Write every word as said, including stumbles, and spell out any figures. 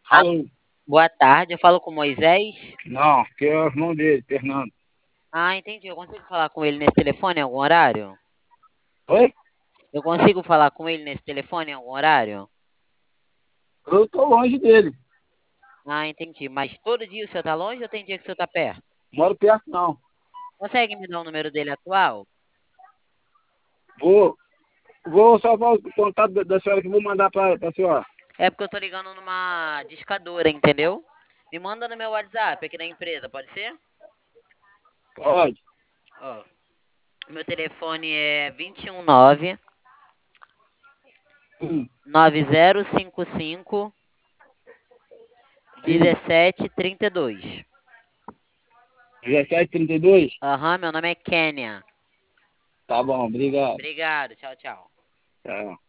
Ah, Alô? boa tarde, eu falo com o Moisés. Não, que é o irmão dele, Fernando. Ah, entendi. Eu consigo falar com ele nesse telefone em algum horário? Oi? Eu consigo falar com ele nesse telefone em algum horário? Eu tô longe dele. Ah, entendi. Mas todo dia o senhor tá longe ou tem dia que o senhor tá perto? Moro perto não. Consegue me dar o número dele atual? Vou, vou salvar o contato da, da senhora que vou mandar pra, pra senhora. É porque eu tô ligando numa discadora, entendeu? Me manda no meu WhatsApp aqui da empresa, pode ser? Pode. Ó, meu telefone é dois um nove, Hum, nove zero cinco cinco, sim. um sete três dois. dezessete trinta e dois? Aham, meu nome é Kênia. Tá bom, obrigado. Obrigado, tchau, tchau. Tchau.